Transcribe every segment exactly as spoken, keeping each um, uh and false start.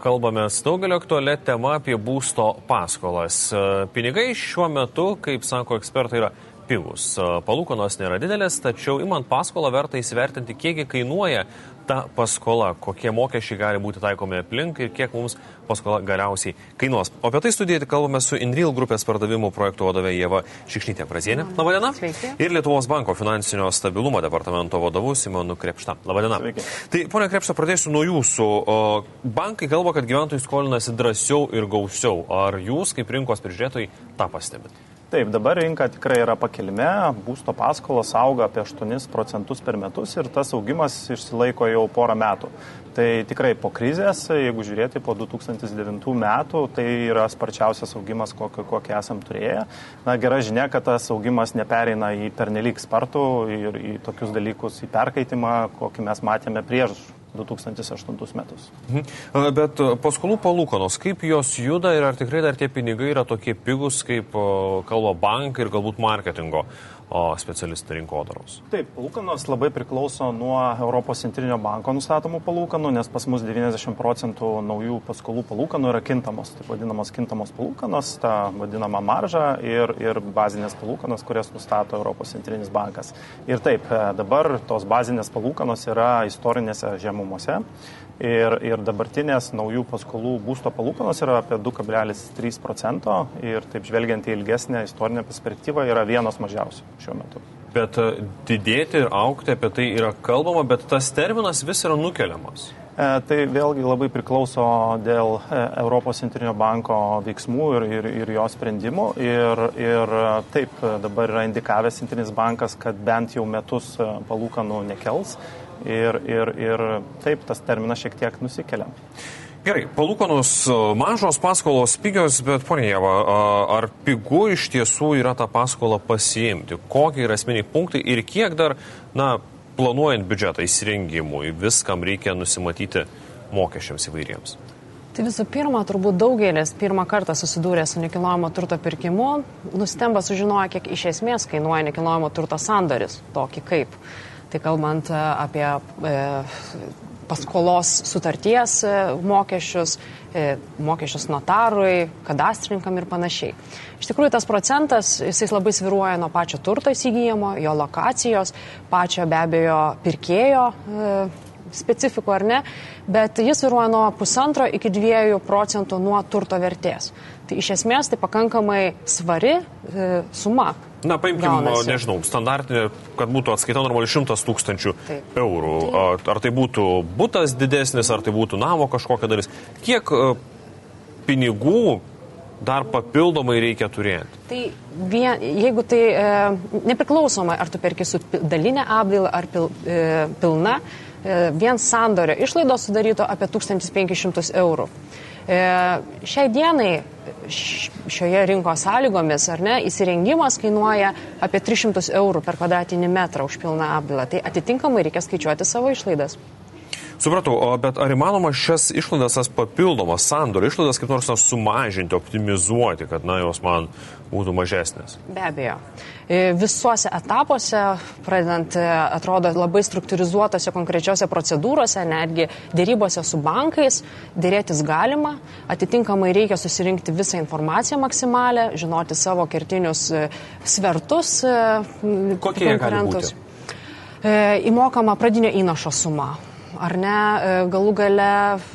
kalbamės daugelio aktualia tema apie būsto paskolas. Pinigai šiuo metu, kaip sako ekspertai, yra pigus. Palūkanos nėra didelės, tačiau imant paskolą verta įsivertinti, kiekgi kainuoja ta paskola, kokie mokesčiai gali būti taikomi aplink ir kiek mums paskola galiausiai kainuos. O apie tai studijuoti kalbame su Inreal grupės pardavimų projektų vadove Ieva Šikšnytė-Brazienė. Labadiena. Sveiki. Ir Lietuvos banko finansinio stabilumo departamento vadovu Simonu Krėpšta. Labadiena. Sveiki. Tai, ponia Krėpšta, pradėsiu nuo jūsų. O, bankai kalba, kad gyventojai skolinasi drąsiau ir gausiau. Ar jūs, kaip rinkos prižiūrėtojai, tą pastebit? Taip, dabar rinka tikrai yra pakilime, būsto paskolos auga apie aštuonis procentus per metus ir tas augimas išsilaiko jau porą metų. Tai tikrai po krizės, jeigu žiūrėti po du tūkstančiai devintų metų, tai yra sparčiausias augimas, kokį, kokį esam turėję. Na, gera žinia, kad tas augimas nepereina į pernelyg spartų ir į tokius dalykus, į perkaitimą, kokį mes matėme prieš du tūkstančiai aštuntus metus. Mhm. Bet paskolų palūkanos, kaip jos juda ir ar tikrai dar tie pinigai yra tokie pigus, kaip kalba bankai ir galbūt marketingo specialistai rinkodaros? Taip, palūkanos labai priklauso nuo Europos centrinio banko nustatomų palūkanų, nes pas mus devyniasdešimt procentų naujų paskolų palūkanų yra kintamos, taip vadinamos kintamos palūkanos, ta vadinama marža ir, ir bazinės palūkanos, kurias nustato Europos centrinis bankas. Ir taip, dabar tos bazinės palūkanos yra istorinėse žemumose ir, ir dabartinės naujų paskolų būsto palūkanos yra apie du kablelis trys procento ir taip žvelgiant į ilgesnę istorinę perspektyvą yra vienos mažiausių šiuo metu. Bet didėti ir aukti apie tai yra kalbama, bet tas terminas vis yra nukeliamas. E, tai vėlgi labai priklauso dėl e, Europos centrinio banko veiksmų ir, ir, ir jo sprendimų. Ir, ir taip, dabar yra indikavęs centrinis bankas, kad bent jau metus palūkanų nekels. Ir, ir, ir taip, tas terminas šiek tiek nusikelia. Gerai, palūkanos mažos, paskolos pigios, bet ponia Ieva, ar pigu iš tiesų yra tą paskolą pasiimti? Kokie yra esminiai punktai ir kiek dar, na, planuojant biudžetą įsirengimui, viskam reikia nusimatyti mokesčiams įvairiems? Tai visų pirma, turbūt daugelis pirmą kartą susidūrė su nekilnojamo turto pirkimu, nustemba sužinoję, kiek iš esmės kainuoja nekilnojamo turto sandoris, tokį kaip. Tai kalbant apie e, paskolos sutarties e, mokesčius, e, mokesčius notarui, kadastrininkam ir panašiai. Iš tikrųjų, tas procentas, jis labai sviruoja nuo pačio turto įsigijimo, jo lokacijos, pačio be abejo pirkėjo e, specifikų ar ne, bet jis sviruoja nuo pusantro iki dviejų procentų nuo turto vertės. Tai iš esmės tai pakankamai svari e, suma. Na, paimkim, nežinau, standartinė, kad būtų atskaita normaliai šimtas tūkstančių Taip. eurų. Ar tai būtų butas didesnis, ar tai būtų namo kažkokia dalis. Kiek pinigų dar papildomai reikia turėti? Tai vien, jeigu tai e, nepriklausomai, ar tu perki su dalinė apdaila ar pil, e, pilna, e, vien sandorio išlaidos sudarytų apie tūkstantis penkis šimtus eurų. E, šiai dienai šioje rinkos sąlygomis, ar ne, įsirengimas kainuoja apie tris šimtus eurų per kvadratinį metrą už pilną apdailą. Tai atitinkamai reikia skaičiuoti savo išlaidas. Supratau, bet ar įmanoma šias išlaidas, tas papildomas sandorio išlaidas kaip nors sumažinti, optimizuoti, kad, na, jos man būtų mažesnės? Be abejo. Visuose etapuose, pradedant, atrodo, labai struktūrizuotose konkrečiose procedūrose, netgi dėrybose su bankais, dėrėtis galima, atitinkamai reikia susirinkti visą informaciją maksimalę, žinoti savo kertinius svertus. Kokie jie gali būti? Įmokama pradinio įnašo suma. Ar ne, galų gale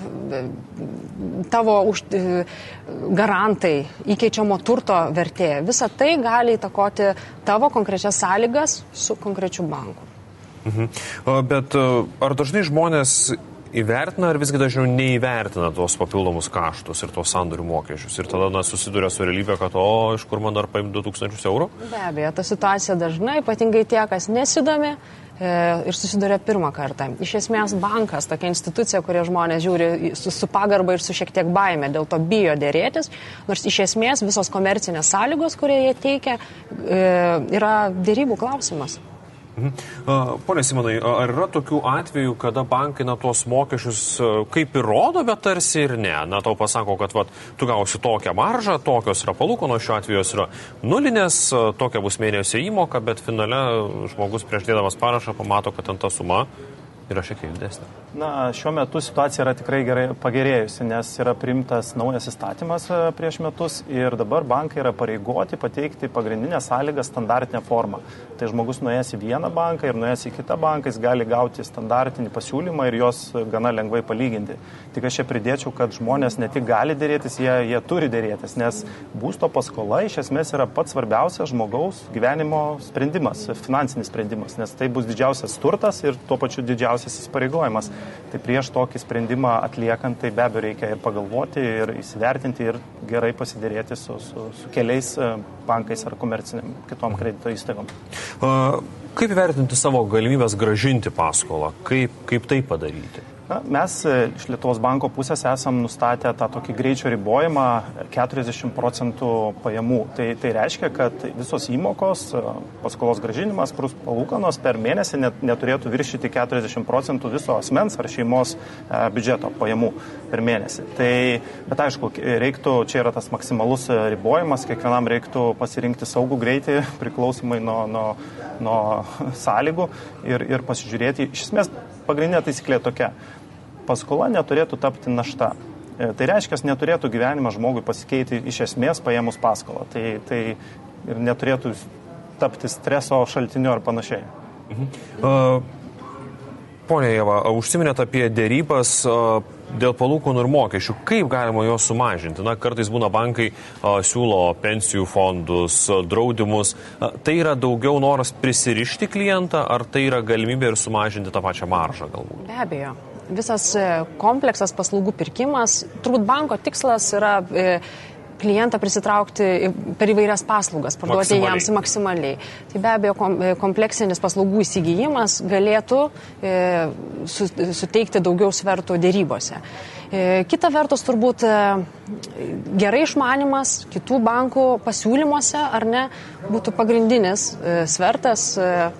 tavo už, garantai, įkeičiamo turto vertė. Visa tai gali įtakoti tavo konkrečias sąlygas su konkrečiu banku. Mhm. Bet ar dažnai žmonės įvertina ar visgi dažniau neįvertina tos papildomus kaštus ir tos sandorių mokesčius ir tada na, susiduria su realybė, kad o, iš kur man dar paimti du tūkstančius eurų? Be abejo, ta situacija dažnai, ypatingai tie, kas nesidomi ir susiduria pirmą kartą. Iš esmės bankas, tokia institucija, kurie žmonės žiūri su, su pagarba ir su šiek tiek baime, dėl to bijo dėrėtis, nors iš esmės visos komercinės sąlygos, kurie jie teikia, yra dėrybų klausimas. Mhm. Pone Simonai, ar yra tokių atvejų, kada bankai na, tuos mokesčius kaip ir rodo, bet tarsi ir ne? Na, tau pasako, kad vat, tu gausi tokią maržą, tokios yra palūkanos, šiuo atveju jos yra nulinės, tokia bus mėnesio įmoka, bet finale žmogus prieš dėdamas parašą pamato, kad ten ta suma yra šiek tiek didesnė? Na, šiuo metu situacija yra tikrai gerai pagerėjusi, nes yra priimtas naujas įstatymas prieš metus ir dabar bankai yra pareigoti pateikti pagrindinę sąlygą standartinę formą. Tai žmogus nuėjęs į vieną banką ir nuėjęs į kitą banką, jis gali gauti standartinį pasiūlymą ir juos gana lengvai palyginti. Tik aš čia pridėčiau, kad žmonės ne tik gali dėrėtis, jie, jie turi dėrėtis, nes būsto paskola iš esmės yra pats svarbiausias žmogaus gyvenimo sprendimas, finansinis sprendimas, nes tai bus didžiausias turtas ir tuo pačiu didžiausias įsipareigojimas. Tai prieš tokį sprendimą atliekant, tai be abejo reikia ir pagalvoti, ir įsivertinti, ir gerai pasidėrėti su, su, su keliais bankais ar komerciniam kitom kredito įstaigom. Kaip įvertinti savo galimybės grąžinti paskolą? Kaip, kaip tai padaryti? Na, mes iš Lietuvos banko pusės esam nustatę tą tokį greičio ribojimą keturiasdešimt procentų pajamų. Tai, tai reiškia, kad visos įmokos, paskolos grąžinimas plus palūkanos per mėnesį net, neturėtų viršyti keturiasdešimt procentų viso asmens ar šeimos e, biudžeto pajamų per mėnesį. Tai, bet aišku, reiktų, čia yra tas maksimalus ribojimas, kiekvienam reiktų pasirinkti saugų greitį priklausomai nuo, nuo, nuo sąlygų ir, ir pasižiūrėti. Iš esmės, pagrindinė taisyklė tokia. Paskola neturėtų tapti našta. Tai reiškia, neturėtų gyvenimą žmogui pasikeiti iš esmės paėmus paskolą. Tai, tai ir neturėtų tapti streso šaltiniu ar panašiai. Mhm. Uh, Pone Ieva, užsiminėte apie dėrybas uh, dėl palūkanų ir mokesčių. Kaip galima juos sumažinti? Na, kartais būna bankai uh, siūlo pensijų fondus, uh, draudimus. Uh, tai yra daugiau noras prisirišti klientą, ar tai yra galimybė ir sumažinti tą pačią maržą galbūt? Be abejo. Visas kompleksas paslaugų pirkimas, turbūt banko tikslas yra klientą prisitraukti per įvairias paslaugas, parduoti jiems maksimaliai. Tai be abejo kompleksinis paslaugų įsigijimas galėtų suteikti daugiau svertų dėrybose. Kita vertus, turbūt gerai išmanimas kitų bankų pasiūlymuose, ar ne, būtų pagrindinis svertas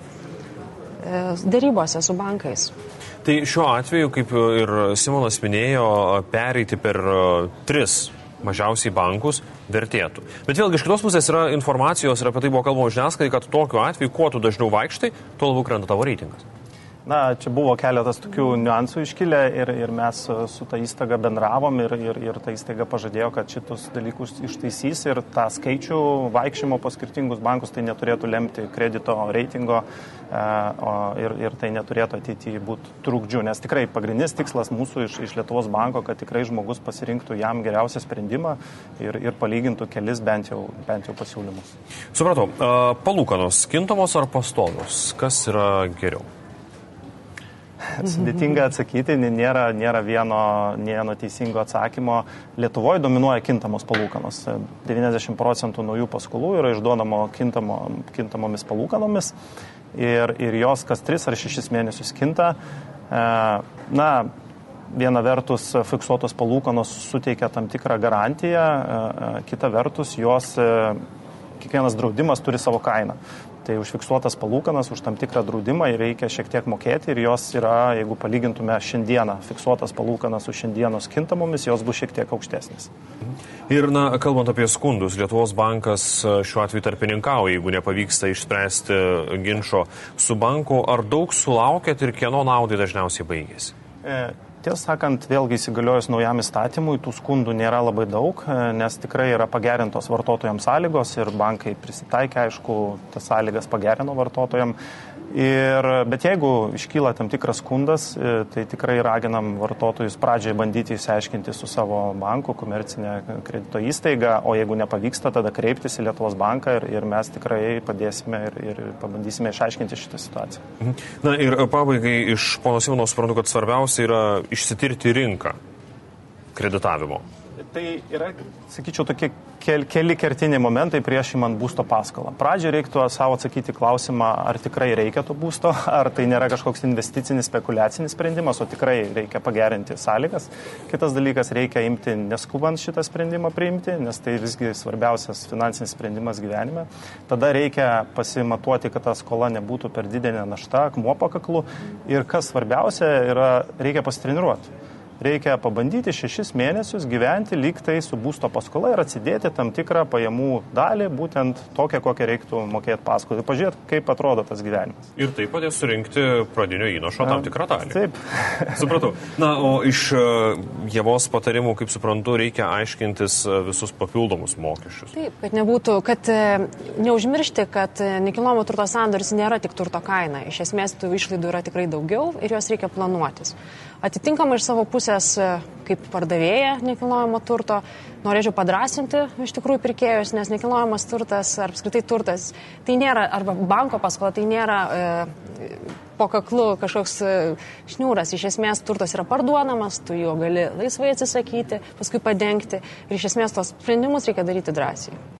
dėrybose su bankais. Tai šiuo atveju, kaip ir Simonas minėjo, pereiti per tris mažiausiai bankus vertėtų. Bet vėlgi iš kitos pusės yra informacijos ir apie tai buvo kalbama žiniasklaidai, kad tokiu atveju, kuo tu dažniau vaikštai, tuo labiau krenta tavo reitingas. Na, čia buvo keletas tokių niuansų iškilę ir, ir mes su ta įstaiga bendravom ir, ir, ir ta įstaiga pažadėjo, kad šitus dalykus ištaisys ir tą skaičių vaikščiojimo po skirtingus bankus tai neturėtų lemti kredito reitingo e, o, ir, ir tai neturėtų ateityje būti trukdžių, nes tikrai pagrindinis tikslas mūsų iš, iš Lietuvos banko, kad tikrai žmogus pasirinktų jam geriausią sprendimą ir, ir palygintų kelis bent jau, bent jau pasiūlymus. Supratau, palūkanos kintamos ar pastovios? Kas yra geriau? Sudėtinga atsakyti, nėra, nėra vieno, vieno teisingo atsakymo. Lietuvoje dominuoja kintamos palūkanos. devyniasdešimt procentų naujų paskolų yra išduodamo kintamo, kintamomis palūkanomis ir, ir jos kas tris ar šešis mėnesius kinta. Na, viena vertus fiksuotos palūkanos suteikia tam tikrą garantiją, kita vertus jos, kiekvienas draudimas turi savo kainą. Tai užfiksuotas palūkanas už tam tikrą draudimą reikia šiek tiek mokėti ir jos yra, jeigu palygintume šiandieną fiksuotas palūkanas su šiandienos kintamomis, jos bus šiek tiek aukštesnės. Ir, na, kalbant apie skundus, Lietuvos bankas šiuo atveju tarpininkauja, jeigu nepavyksta išspręsti ginčo su banku, ar daug sulaukėt ir kieno naudai dažniausiai baigėsi? E, Tiesą sakant, vėlgi įsigaliojus naujam įstatymui, tų skundų nėra labai daug, nes tikrai yra pagerintos vartotojams sąlygos ir bankai prisitaikė, aišku, tas sąlygas pagerino vartotojams. Ir, bet jeigu iškyla tam tikras skundas, tai tikrai raginam vartotojus pradžiai bandyti įsiaiškinti su savo banku, komercinė kredito įstaiga, o jeigu nepavyksta, tada kreiptis į Lietuvos banką ir, ir mes tikrai padėsime ir, ir pabandysime išaiškinti šitą situaciją. Na ir pabaigai iš pono Simono suprantu, kad svarbiausia yra išsitirti rinką kreditavimo. Tai yra, sakyčiau, tokie keli kertiniai momentai prieš imant būsto paskolą. Pradžioje reiktų savo atsakyti klausimą, ar tikrai reikia to būsto, ar tai nėra kažkoks investicinis, spekuliacinis sprendimas, o tikrai reikia pagerinti sąlygas. Kitas dalykas, reikia imti neskubant šitą sprendimą priimti, nes tai visgi svarbiausias finansinis sprendimas gyvenime. Tada reikia pasimatuoti, kad ta skola nebūtų per didelė našta, akmuo po kaklu. Ir kas svarbiausia, yra, reikia pasitreniruoti. reikia pabandyti šešis mėnesius gyventi lyg tai su būsto paskola ir atsidėti tam tikrą pajamų dalį, būtent tokią, kokią reiktų mokėti paskolą. Pažiūrėti, kaip atrodo tas gyvenimas. Ir tai padės surinkti pradinio įnašo tam tikrą dalį. Taip. Supratau. Na, o iš Ievos patarimų, kaip suprantu, reikia aiškintis visus papildomus mokesčius. Taip, kad nebūtų, kad neužmiršti, kad nekilnojamo turto sandoris nėra tik turto kaina. Iš esmės, tų išlaidų yra tikrai daugiau ir juos reikia planuotis. Atitinkamai iš savo pusės, kaip pardavėja nekilnojamo turto, norėčiau padrasinti iš tikrųjų pirkėjus, nes nekilnojamas turtas ar apskritai turtas, tai nėra, arba banko paskola, tai nėra e, po kaklu kažkoks e, šniūras. Iš esmės turtas yra parduodamas, tu jo gali laisvai atsisakyti, paskui padengti ir iš esmės tos sprendimus reikia daryti drąsiai.